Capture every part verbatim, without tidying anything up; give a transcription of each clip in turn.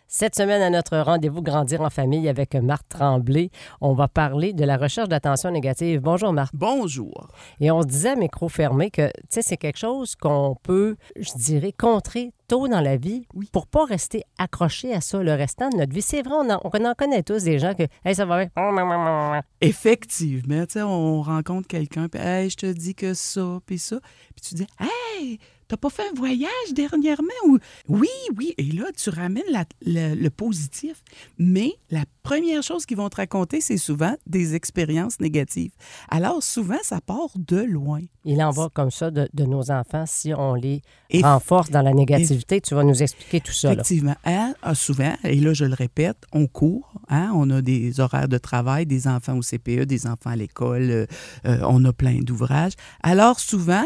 Cette semaine, à notre rendez-vous Grandir en famille avec Marthe Tremblay, on va parler de la recherche d'attention négative. Bonjour, Marthe. Bonjour. Et on se disait à micro fermé que, tu sais, c'est quelque chose qu'on peut, je dirais, contrer tôt dans la vie oui. pour pas rester accroché à ça le restant de notre vie. C'est vrai, on en, on en connaît tous des gens que, hey, ça va bien. Effectivement, tu sais, on rencontre quelqu'un, puis hey, je te dis que ça, puis ça. Puis tu dis, hey, t'as pas fait un voyage dernièrement? Ou... Oui, oui. Et là, tu ramènes la, le, le positif. Mais la première chose qu'ils vont te raconter, c'est souvent des expériences négatives. Alors, souvent, ça part de loin. Il en va comme ça de, de nos enfants si on les Et renforce dans la négativité. Et tu vas nous expliquer tout ça. Effectivement. Hein, souvent, et là, je le répète, on court. Hein, on a des horaires de travail, des enfants au C P E, des enfants à l'école. Euh, euh, on a plein d'ouvrages. Alors, souvent,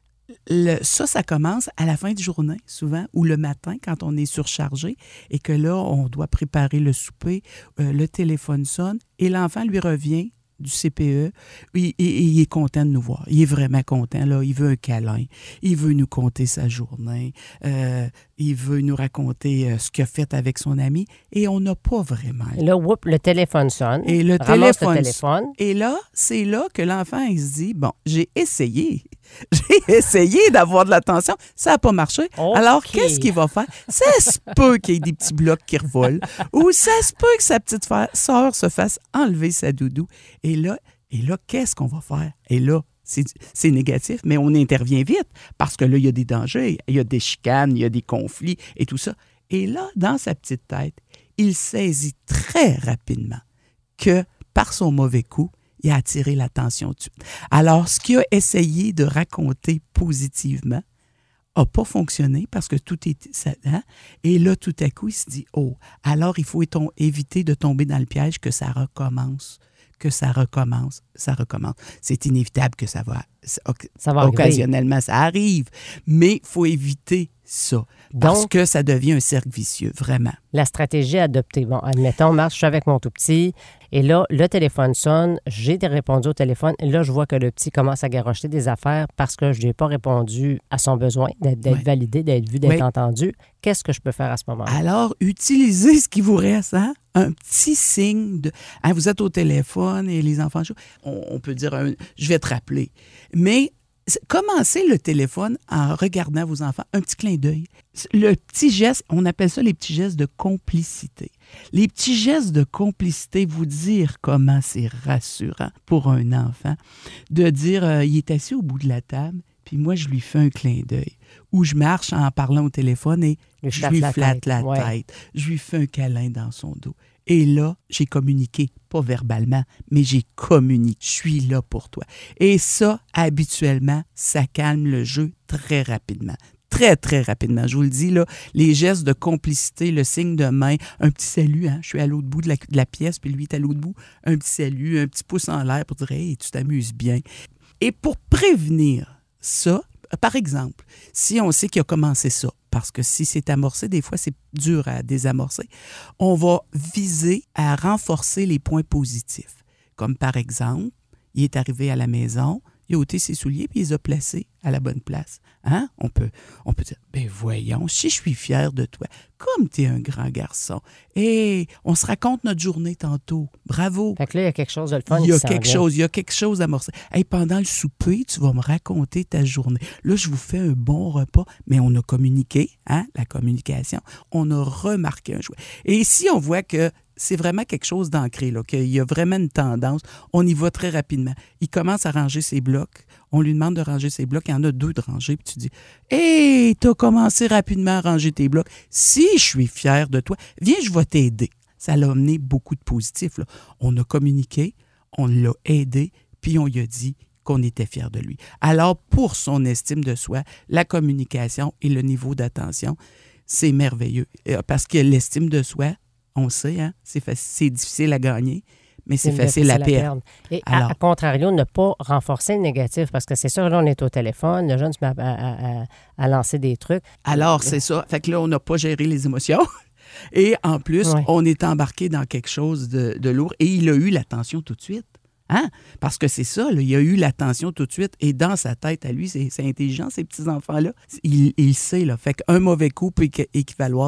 Le, ça, ça commence à la fin de journée, souvent, ou le matin, quand on est surchargé et que là, on doit préparer le souper, euh, le téléphone sonne et l'enfant lui revient du C P E, il, il, il est content de nous voir. Il est vraiment content, là. Il veut un câlin, il veut nous conter sa journée, euh, il veut nous raconter euh, ce qu'il a fait avec son ami et on n'a pas vraiment. Et là, whoop, le téléphone sonne. Et le téléphone, téléphone, le téléphone. Et là, c'est là que l'enfant, il se dit, bon, j'ai essayé. J'ai essayé d'avoir de l'attention, ça n'a pas marché. Okay. Alors, qu'est-ce qu'il va faire? Ça se peut qu'il y ait des petits blocs qui revolent ou ça se peut que sa petite sœur se fasse enlever sa doudou. Et là, et là qu'est-ce qu'on va faire? Et là, c'est, c'est négatif, mais on intervient vite parce que là, il y a des dangers, il y a des chicanes, il y a des conflits et tout ça. Et là, dans sa petite tête, il saisit très rapidement que par son mauvais coup, il a attiré l'attention tout de suite. Alors, ce qu'il a essayé de raconter positivement n'a pas fonctionné parce que tout est... Hein? Et là, tout à coup, il se dit, oh, alors il faut éviter de tomber dans le piège que ça recommence, que ça recommence, ça recommence. C'est inévitable que ça va... Ça va occasionnellement, arriver. Ça arrive, mais il faut éviter ça parce Donc, que ça devient un cercle vicieux, vraiment. La stratégie adoptée. Bon, admettons, Marthe, je suis avec mon tout petit et là, le téléphone sonne, j'ai répondu au téléphone et là, je vois que le petit commence à garrocher des affaires parce que je ne lui ai pas répondu à son besoin d'être, d'être ouais. validé, d'être vu, d'être ouais. entendu. Qu'est-ce que je peux faire à ce moment-là? Alors, utilisez ce qui vous reste, hein? Un petit signe de... Hein, vous êtes au téléphone et les enfants... On, on peut dire, un, je vais te rappeler. Mais commencez le téléphone en regardant vos enfants, un petit clin d'œil. Le petit geste, on appelle ça les petits gestes de complicité. Les petits gestes de complicité, vous dire comment c'est rassurant pour un enfant de dire, euh, il est assis au bout de la table, puis moi, je lui fais un clin d'œil. Ou je marche en parlant au téléphone et je, je lui la flatte tête. la Ouais. tête. Je lui fais un câlin dans son dos. Et là, j'ai communiqué, pas verbalement, mais j'ai communiqué. Je suis là pour toi. Et ça, habituellement, ça calme le jeu très rapidement. Très, très rapidement. Je vous le dis, là, les gestes de complicité, le signe de main, un petit salut, hein, je suis à l'autre bout de la, de la pièce, puis lui est à l'autre bout, un petit salut, un petit pouce en l'air pour dire « Hey, tu t'amuses bien ». Et pour prévenir ça, par exemple, si on sait qu'il a commencé ça, parce que si c'est amorcé, des fois, c'est dur à désamorcer, on va viser à renforcer les points positifs. Comme par exemple, il est arrivé à la maison, il a ôté ses souliers puis il les a placés à la bonne place. Hein? On peut, on peut dire, ben voyons, si je suis fière de toi, comme tu es un grand garçon. Et on se raconte notre journée tantôt. Bravo. Fait que là, il y a quelque chose de le fun. Il y a qui quelque s'en chose, il y a quelque chose à amorcer. Hey, pendant le souper, tu vas me raconter ta journée. Là, je vous fais un bon repas, mais on a communiqué, hein, la communication. On a remarqué un choix. Et si on voit que c'est vraiment quelque chose d'ancré, là, qu'il y a vraiment une tendance, on y va très rapidement. Il commence à ranger ses blocs. On lui demande de ranger ses blocs. Il y en a deux de ranger. Puis tu dis, « Hey, tu as commencé rapidement à ranger tes blocs. Si je suis fière de toi, viens, je vais t'aider. » Ça l'a amené beaucoup de positifs, là. On a communiqué, on l'a aidé, puis on lui a dit qu'on était fiers de lui. Alors, pour son estime de soi, la communication et le niveau d'attention, c'est merveilleux. Parce que l'estime de soi, on sait, hein, c'est, facile, c'est difficile à gagner, mais c'est, c'est facile, facile à perdre. perdre. Et Alors, à, à contrario, ne pas renforcer le négatif, parce que c'est sûr, là, on est au téléphone, le jeune se met à, à, à, à lancer des trucs. Alors, c'est ça. Fait que là, on n'a pas géré les émotions. Et en plus, ouais. on est embarqué dans quelque chose de, de lourd. Et il a eu l'attention tout de suite. Hein? Parce que c'est ça, là, il a eu l'attention tout de suite. Et dans sa tête, à lui, c'est, c'est intelligent, ces petits-enfants-là. Il, il sait, là. Fait qu'un mauvais coup peut équivaloir à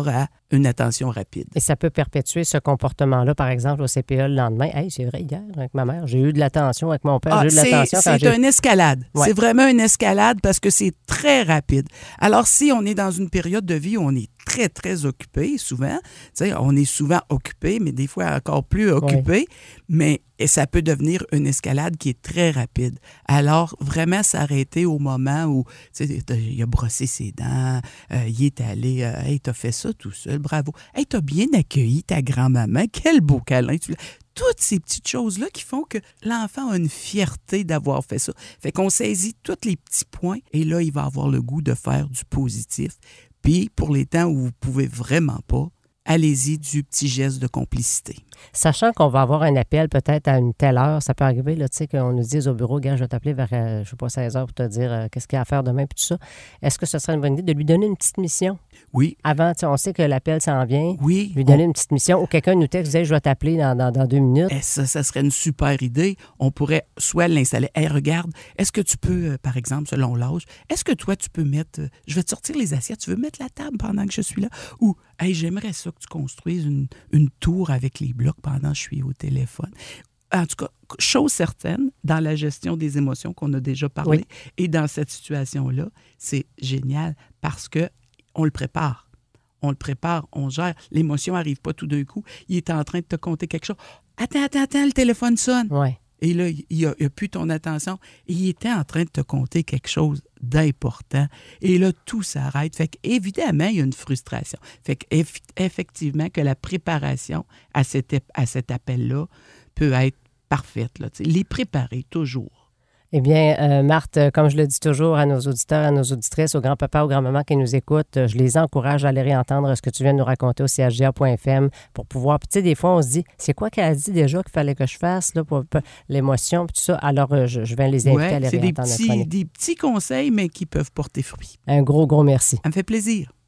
une attention rapide. Et ça peut perpétuer ce comportement-là, par exemple, au C P E le lendemain. Hey, c'est vrai, hier, avec ma mère, j'ai eu de l'attention avec mon père. Ah, j'ai eu de c'est l'attention quand c'est j'ai... une escalade. Ouais. C'est vraiment une escalade parce que c'est très rapide. Alors, si on est dans une période de vie où on est très, très occupé, souvent, tu sais, on est souvent occupé, mais des fois encore plus occupé, ouais. mais et ça peut devenir une escalade qui est très rapide. Alors, vraiment s'arrêter au moment où, tu sais, il a brossé ses dents, euh, il est allé, euh, hey, t'as fait ça tout seul, bravo. Hey, t'as bien accueilli ta grand-maman, quel beau câlin. Tu... Toutes ces petites choses-là qui font que l'enfant a une fierté d'avoir fait ça. Fait qu'on saisit tous les petits points et là, il va avoir le goût de faire du positif. Puis, pour les temps où vous ne pouvez vraiment pas, allez-y du petit geste de complicité. Sachant qu'on va avoir un appel peut-être à une telle heure, ça peut arriver, là, tu sais, qu'on nous dise au bureau, gars, je vais t'appeler vers, euh, je sais pas, seize heures pour te dire euh, qu'est-ce qu'il y a à faire demain, puis tout ça. Est-ce que ce serait une bonne idée de lui donner une petite mission? Oui. Avant, tu sais, on sait que l'appel s'en vient. Oui. Lui donner on... une petite mission ou quelqu'un nous texte, disait, je vais t'appeler dans, dans, dans deux minutes. Et ça, ça serait une super idée. On pourrait soit l'installer. Hey, regarde, est-ce que tu peux, euh, par exemple, selon l'âge, est-ce que toi, tu peux mettre, euh, je vais te sortir les assiettes, tu veux mettre la table pendant que je suis là? Ou, hey, j'aimerais ça que tu construises une, une tour avec les blocs pendant que je suis au téléphone. En tout cas, chose certaine, dans la gestion des émotions qu'on a déjà parlé, oui. et dans cette situation-là, c'est génial parce que on le prépare. On le prépare, on gère. L'émotion n'arrive pas tout d'un coup. Il est en train de te conter quelque chose. Attends, attends, attends, le téléphone sonne. Ouais. Et là, il n'a plus ton attention. Et il était en train de te conter quelque chose d'important. Et là, tout s'arrête. Fait qu'évidemment, il y a une frustration. Fait qu'effectivement, que la préparation à cet, à cet appel-là peut être parfaite. Là, les préparer toujours. Eh bien, euh, Marthe, comme je le dis toujours à nos auditeurs, à nos auditrices, aux grands-papas, aux grands-mamans qui nous écoutent, je les encourage à aller réentendre ce que tu viens de nous raconter au C H G A point F M pour pouvoir... Puis, tu sais, des fois, on se dit, c'est quoi qu'elle a dit déjà qu'il fallait que je fasse là, pour, pour l'émotion, puis tout ça. Alors, euh, je, je vais les inviter ouais, à aller réentendre notre chronique. C'est des petits conseils, mais qui peuvent porter fruit. Un gros, gros merci. Ça me fait plaisir.